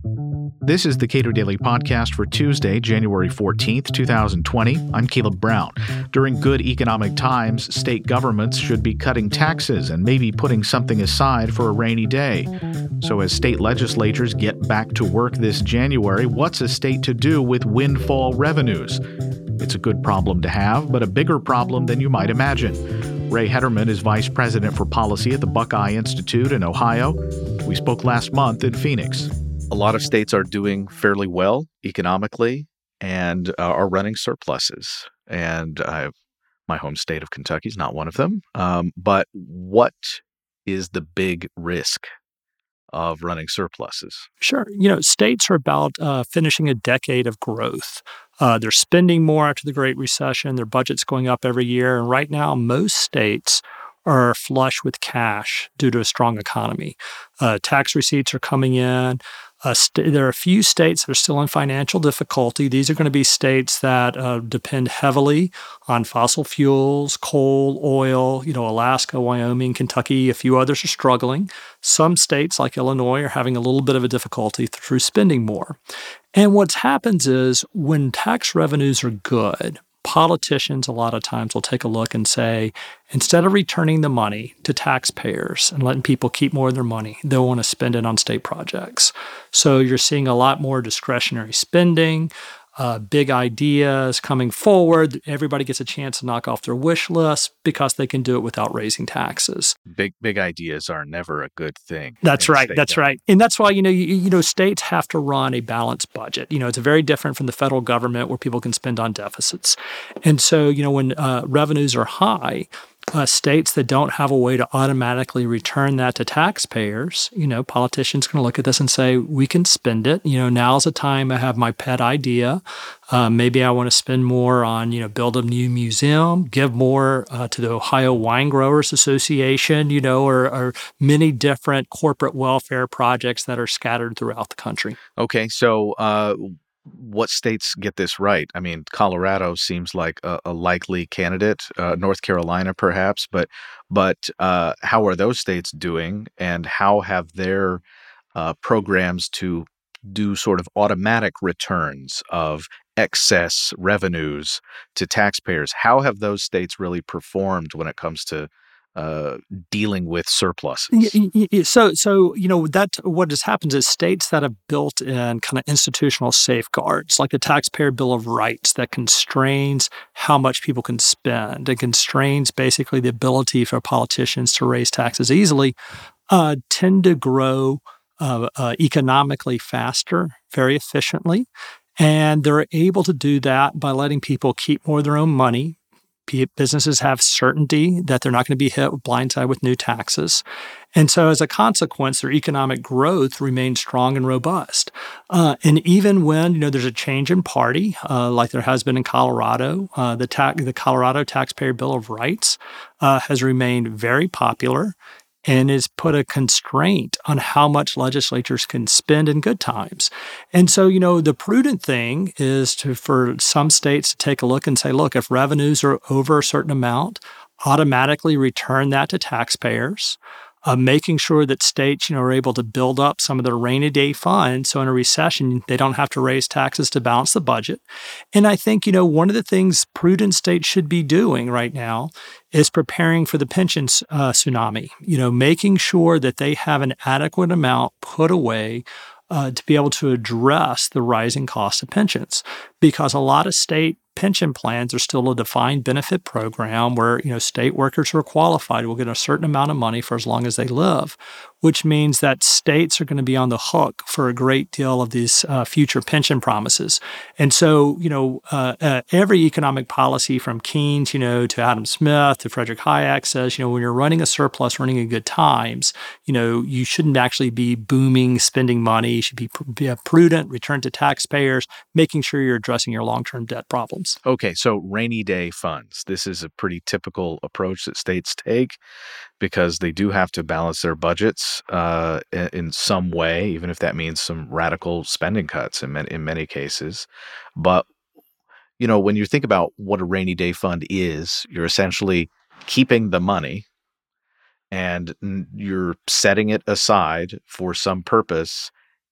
This is the Cato Daily Podcast for Tuesday, January 14th, 2020. I'm Caleb Brown. During good economic times, state governments should be cutting taxes and maybe putting something aside for a rainy day. So as state legislatures get back to work this January, what's a state to do with windfall revenues? It's a good problem to have, but a bigger problem than you might imagine. Ray Hederman is Vice President for Policy at the Buckeye Institute in Ohio. We spoke last month in Phoenix. A lot of states are doing fairly well economically and are running surpluses. And my home state of Kentucky is not one of them. But what is the big risk of running surpluses? Sure. States are about finishing a decade of growth. They're spending more after the Great Recession. Their budget's going up every year. And right now, most states are flush with cash due to a strong economy. Tax receipts are coming in. There are a few states that are still in financial difficulty. These are going to be states that depend heavily on fossil fuels, coal, oil. Alaska, Wyoming, Kentucky, a few others are struggling. Some states like Illinois are having a little bit of a difficulty through spending more. And what happens is when tax revenues are good, politicians a lot of times will take a look and say, instead of returning the money to taxpayers and letting people keep more of their money, they'll want to spend it on state projects. So you're seeing a lot more discretionary spending, big ideas coming forward. Everybody gets a chance to knock off their wish list because they can do it without raising taxes. Big ideas are never a good thing. That's right. And that's why, states have to run a balanced budget. It's very different from the federal government where people can spend on deficits. And so, when revenues are high, states that don't have a way to automatically return that to taxpayers, politicians can look at this and say, we can spend it. Now's the time I have my pet idea. Maybe I want to spend more on, build a new museum, give more to the Ohio Wine Growers Association, or many different corporate welfare projects that are scattered throughout the country. Okay, so what states get this right? I mean, Colorado seems like a likely candidate, North Carolina perhaps, but how are those states doing, and how have their programs to do sort of automatic returns of excess revenues to taxpayers? How have those states really performed when it comes to dealing with surpluses? So that what has happened is states that have built in kind of institutional safeguards, like the Taxpayer Bill of Rights that constrains how much people can spend. It constrains basically the ability for politicians to raise taxes easily, tend to grow economically faster, very efficiently. And they're able to do that by letting people keep more of their own money. Businesses have certainty that they're not going to be hit blindside with new taxes. And so as a consequence, their economic growth remains strong and robust. And even when, there's a change in party, like there has been in Colorado, the Colorado Taxpayer Bill of Rights has remained very popular and has put a constraint on how much legislatures can spend in good times. And so, the prudent thing is for some states to take a look and say, look, if revenues are over a certain amount, automatically return that to taxpayers, making sure that states, are able to build up some of their rainy day funds. So in a recession, they don't have to raise taxes to balance the budget. And I think, one of the things prudent states should be doing right now is preparing for the pension tsunami, making sure that they have an adequate amount put away to be able to address the rising cost of pensions. Because a lot of state pension plans are still a defined benefit program where, state workers who are qualified will get a certain amount of money for as long as they live, which means that states are going to be on the hook for a great deal of these future pension promises. And so, every economic policy from Keynes, to Adam Smith, to Frederick Hayek says, when you're running a surplus, running in good times, you shouldn't actually be booming, spending money. You should be prudent, return to taxpayers, making sure you're addressing your long-term debt problems. Okay, so rainy day funds. This is a pretty typical approach that states take because they do have to balance their budgets in some way, even if that means some radical spending cuts in many cases. But, when you think about what a rainy day fund is, you're essentially keeping the money and you're setting it aside for some purpose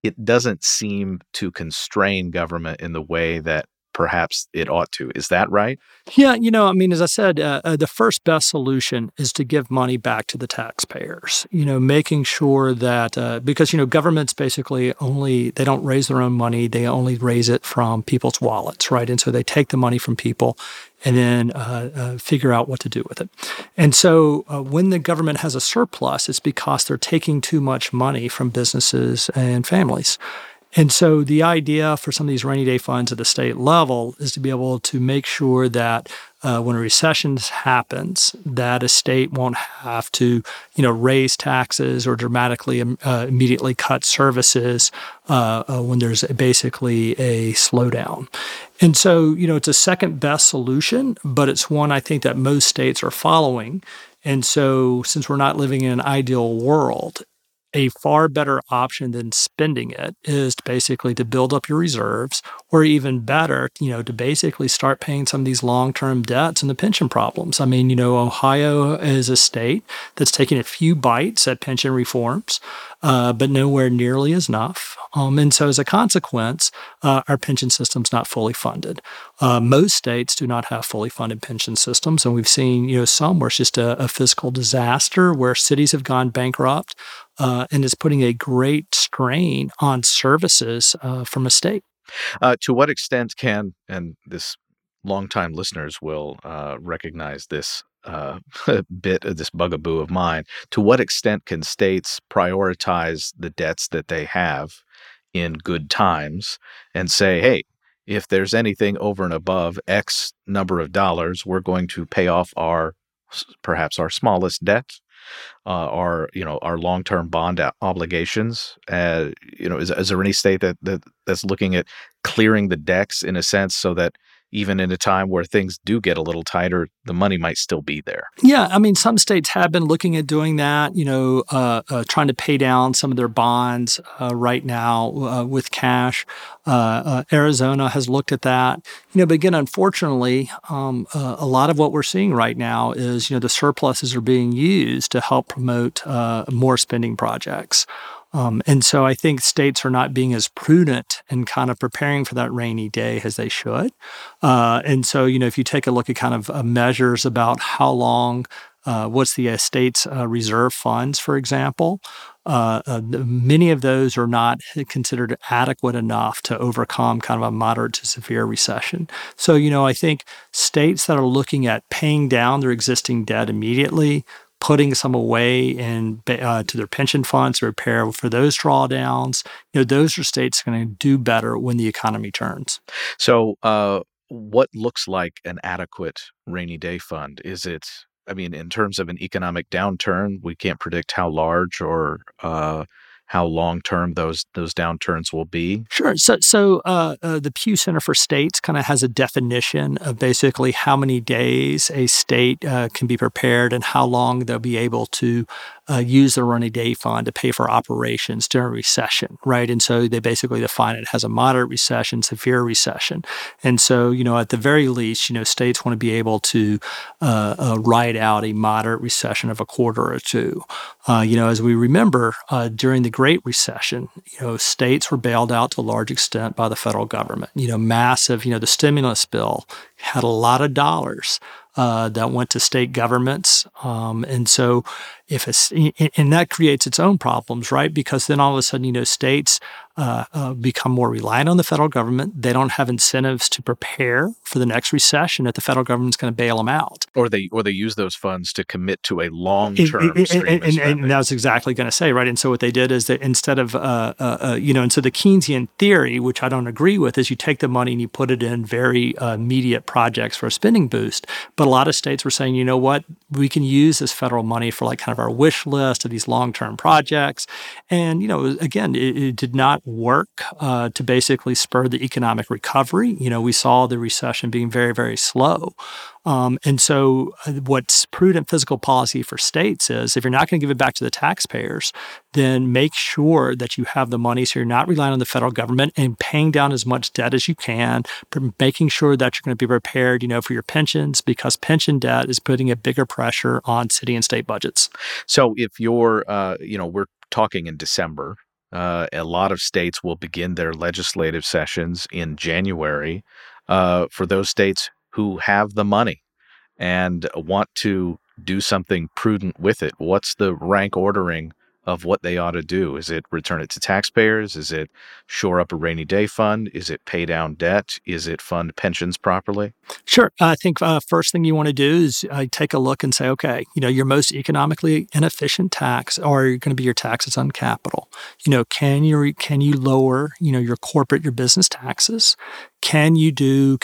it doesn't seem to constrain government in the way that perhaps it ought to. Is that right? Yeah, as I said, the first best solution is to give money back to the taxpayers. Making sure that because governments basically they don't raise their own money; they only raise it from people's wallets, right? And so they take the money from people and then figure out what to do with it. And so when the government has a surplus, it's because they're taking too much money from businesses and families. And so the idea for some of these rainy day funds at the state level is to be able to make sure that when a recession happens, that a state won't have to, raise taxes or dramatically immediately cut services when there's basically a slowdown. And so, it's a second best solution, but it's one I think that most states are following. And so since we're not living in an ideal world, a far better option than spending it is basically to build up your reserves, or even better, to basically start paying some of these long-term debts and the pension problems. I mean, Ohio is a state that's taking a few bites at pension reforms, but nowhere nearly as enough. And so as a consequence, our pension system's not fully funded. Most states do not have fully funded pension systems, and we've seen, some where it's just a fiscal disaster, where cities have gone bankrupt, and it's putting a great strain on services from a state. To what extent can, and this longtime listeners will recognize this bit of this bugaboo of mine, to what extent can states prioritize the debts that they have in good times and say, hey, if there's anything over and above X number of dollars, we're going to pay off perhaps our smallest debt, our long-term bond obligations. Is there any state that's looking at clearing the decks in a sense, so that even in a time where things do get a little tighter, the money might still be there? Yeah, some states have been looking at doing that, trying to pay down some of their bonds right now with cash. Arizona has looked at that. But again, unfortunately, a lot of what we're seeing right now is, the surpluses are being used to help promote more spending projects. And so I think states are not being as prudent in kind of preparing for that rainy day as they should. And so, if you take a look at kind of measures about how long, what's the state's reserve funds, for example, many of those are not considered adequate enough to overcome kind of a moderate to severe recession. So, I think states that are looking at paying down their existing debt immediately, putting some away to their pension funds to prepare for those drawdowns, those are states going to do better when the economy turns. So what looks like an adequate rainy day fund? Is it, in terms of an economic downturn, we can't predict how large or how long-term those downturns will be? Sure. So the Pew Center for States kind of has a definition of basically how many days a state can be prepared and how long they'll be able to use the rainy day fund to pay for operations during a recession, right? And so they basically define it as a moderate recession, severe recession. And so, at the very least, states want to be able to ride out a moderate recession of a quarter or two. As we remember, during the Great Recession, states were bailed out to a large extent by the federal government. Massive, the stimulus bill had a lot of dollars that went to state governments. And so and that creates its own problems, right? Because then all of a sudden, states become more reliant on the federal government. They don't have incentives to prepare for the next recession if the federal government's going to bail them out. Or they use those funds to commit to a long-term stream of spending. And I was exactly going to say, right? And so what they did is that instead of, and so the Keynesian theory, which I don't agree with, is you take the money and you put it in very immediate projects for a spending boost. But a lot of states were saying, you know what, we can use this federal money for like kind of our wish list of these long-term projects. And, again, it did not work to basically spur the economic recovery. We saw the recession being very, very slow. And so what's prudent fiscal policy for states is if you're not going to give it back to the taxpayers, then make sure that you have the money so you're not relying on the federal government and paying down as much debt as you can, making sure that you're going to be prepared, for your pensions, because pension debt is putting a bigger pressure on city and state budgets. So if you're, we're talking in December, A lot of states will begin their legislative sessions in January. For those states who have the money and want to do something prudent with it, what's the rank ordering of what they ought to do? Is it return it to taxpayers? Is it shore up a rainy day fund? Is it pay down debt? Is it fund pensions properly? Sure. I think first thing you want to do is take a look and say, okay, your most economically inefficient tax are going to be your taxes on capital. Can you lower, your corporate, your business taxes? Can you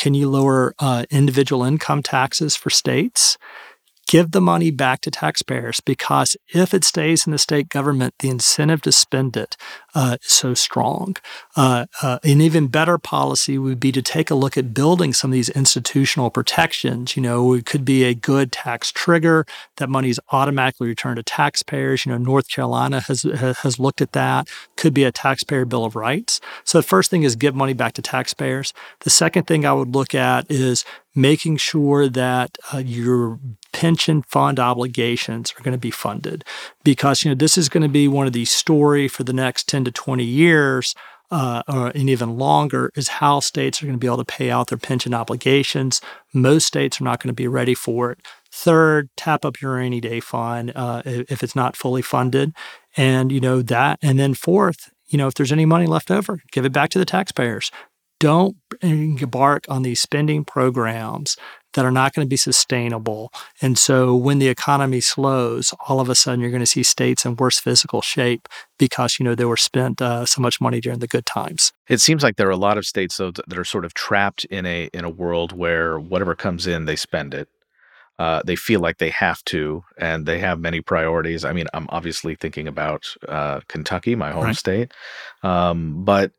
lower individual income taxes for states? Give the money back to taxpayers, because if it stays in the state government, the incentive to spend it is so strong. An even better policy would be to take a look at building some of these institutional protections. It could be a good tax trigger that money is automatically returned to taxpayers. North Carolina has looked at that. Could be a taxpayer bill of rights. So the first thing is give money back to taxpayers. The second thing I would look at is making sure that your pension fund obligations are going to be funded, because this is going to be one of the story for the next 10 to 20 years, and even longer, is how states are going to be able to pay out their pension obligations. Most states are not going to be ready for it. Third, tap up your rainy day fund if it's not fully funded, and that. And then fourth, if there's any money left over, give it back to the taxpayers. Don't embark on these spending programs that are not going to be sustainable. And so when the economy slows, all of a sudden you're going to see states in worse physical shape because, they were spent so much money during the good times. It seems like there are a lot of states, though, that are sort of trapped in a world where whatever comes in, they spend it. They feel like they have to, and they have many priorities. I mean, I'm obviously thinking about Kentucky, my home state. But,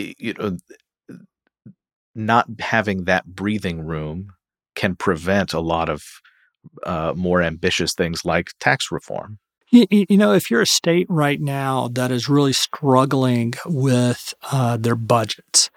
not having that breathing room can prevent a lot of more ambitious things like tax reform. If you're a state right now that is really struggling with their budgets,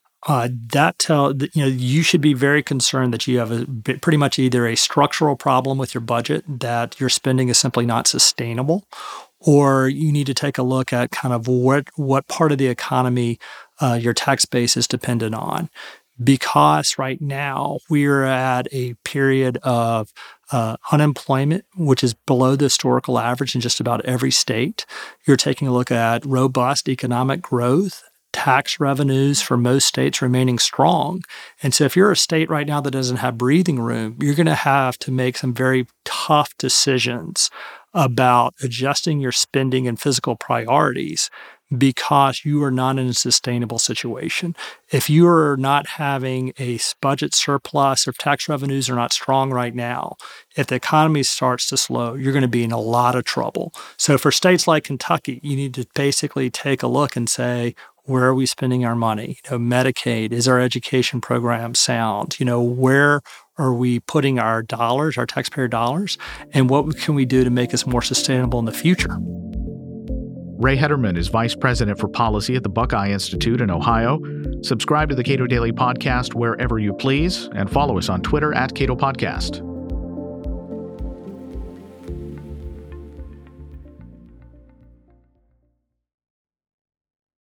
you should be very concerned that you have pretty much either a structural problem with your budget, that your spending is simply not sustainable, or you need to take a look at kind of what part of the economy your tax base is dependent on. Because right now we're at a period of unemployment, which is below the historical average in just about every state. You're taking a look at robust economic growth, tax revenues for most states remaining strong. And so if you're a state right now that doesn't have breathing room, you're going to have to make some very tough decisions about adjusting your spending and fiscal priorities, because you are not in a sustainable situation. If you are not having a budget surplus, or tax revenues are not strong right now, if the economy starts to slow, you're going to be in a lot of trouble. So for states like Kentucky, you need to basically take a look and say, where are we spending our money? Medicaid, is our education program sound? Where are we putting our dollars, our taxpayer dollars? And what can we do to make us more sustainable in the future? Ray Hederman is Vice President for Policy at the Buckeye Institute in Ohio. Subscribe to the Cato Daily Podcast wherever you please, and follow us on Twitter @Cato Podcast.